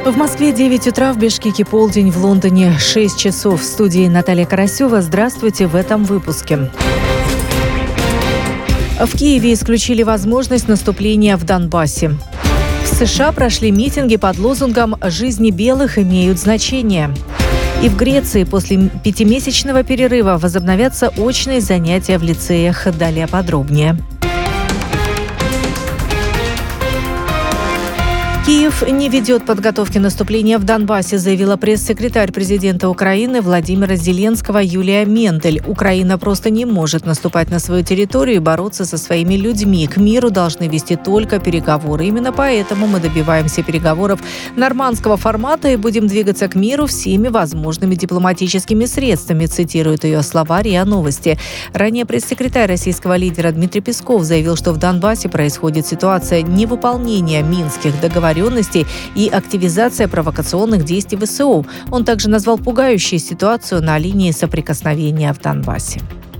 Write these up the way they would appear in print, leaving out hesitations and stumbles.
В Москве 9 утра, в Бишкеке полдень, в Лондоне 6 часов. В студии Наталья Карасева. Здравствуйте в этом выпуске. В Киеве исключили возможность наступления в Донбассе. В США прошли митинги под лозунгом «Жизни белых имеют значение». И в Греции после 5-месячного перерыва возобновятся очные занятия в лицеях. Далее подробнее. Киев не ведет подготовки наступления в Донбассе, заявила пресс-секретарь президента Украины Владимира Зеленского Юлия Мендель. Украина просто не может наступать на свою территорию и бороться со своими людьми. К миру должны вести только переговоры. Именно поэтому мы добиваемся переговоров нормандского формата и будем двигаться к миру всеми возможными дипломатическими средствами, цитирует ее слова РИА Новости. Ранее пресс-секретарь российского лидера Дмитрий Песков заявил, что в Донбассе происходит ситуация невыполнения минских договоренностей и активизация провокационных действий ВСУ. Он также назвал пугающей ситуацию на линии соприкосновения в Донбассе.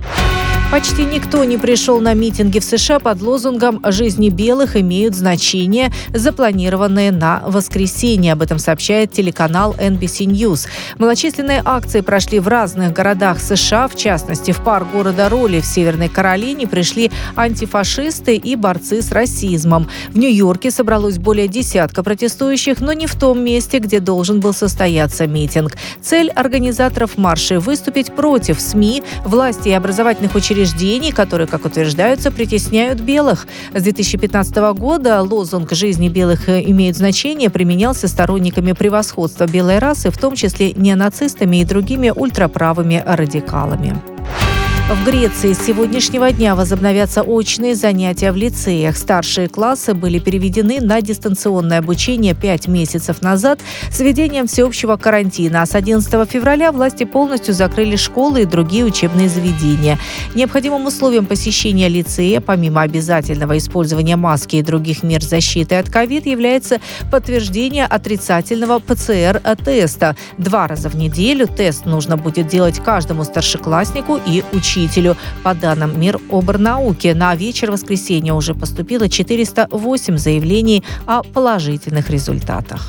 Почти никто не пришел на митинги в США под лозунгом «Жизни белых имеют значение», запланированные на воскресенье. Об этом сообщает телеканал NBC News. Малочисленные акции прошли в разных городах США. В частности, в парк города Роли в Северной Каролине пришли антифашисты и борцы с расизмом. В Нью-Йорке собралось более десятка протестующих, но не в том месте, где должен был состояться митинг. Цель организаторов марша – выступить против СМИ, власти и образовательных учреждений, которые, как утверждаются, притесняют белых. С 2015 года лозунг «Жизни белых имеют значение» применялся сторонниками превосходства белой расы, в том числе неонацистами и другими ультраправыми радикалами. В Греции с сегодняшнего дня возобновятся очные занятия в лицеях. Старшие классы были переведены на дистанционное обучение 5 месяцев назад с введением всеобщего карантина. А с 11 февраля власти полностью закрыли школы и другие учебные заведения. Необходимым условием посещения лицея, помимо обязательного использования маски и других мер защиты от ковид, является подтверждение отрицательного ПЦР-теста. 2 раза в неделю тест нужно будет делать каждому старшекласснику и учителю. По данным Миноборнауки, на вечер воскресенья уже поступило 408 заявлений о положительных результатах.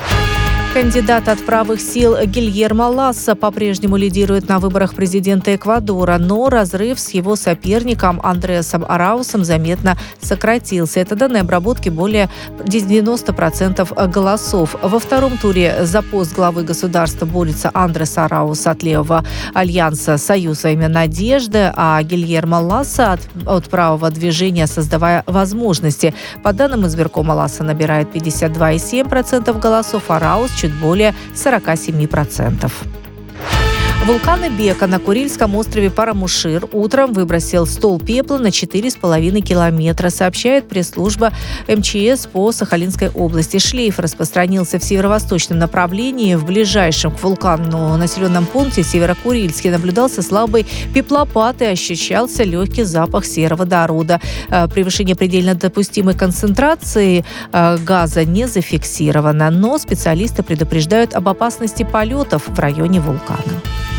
Кандидат от правых сил Гильермо Ласса по-прежнему лидирует на выборах президента Эквадора, но разрыв с его соперником Андресом Араусом заметно сократился. Это данные обработки более 90% голосов. Во втором туре за пост главы государства борется Андрес Араус от левого альянса «Союз во имя надежды», а Гильермо Ласса от правого движения «Создавая возможности». По данным избиркома, Ласса набирает 52,7% голосов, а Араус чуть более 47%. Вулкан Эбека на Курильском острове Парамушир утром выбросил столб пепла на 4,5 километра, сообщает пресс-служба МЧС по Сахалинской области. Шлейф распространился в северо-восточном направлении. В ближайшем к вулкану населенном пункте Северо-Курильске наблюдался слабый пеплопад и ощущался легкий запах сероводорода. Превышение предельно допустимой концентрации газа не зафиксировано, но специалисты предупреждают об опасности полетов в районе вулкана.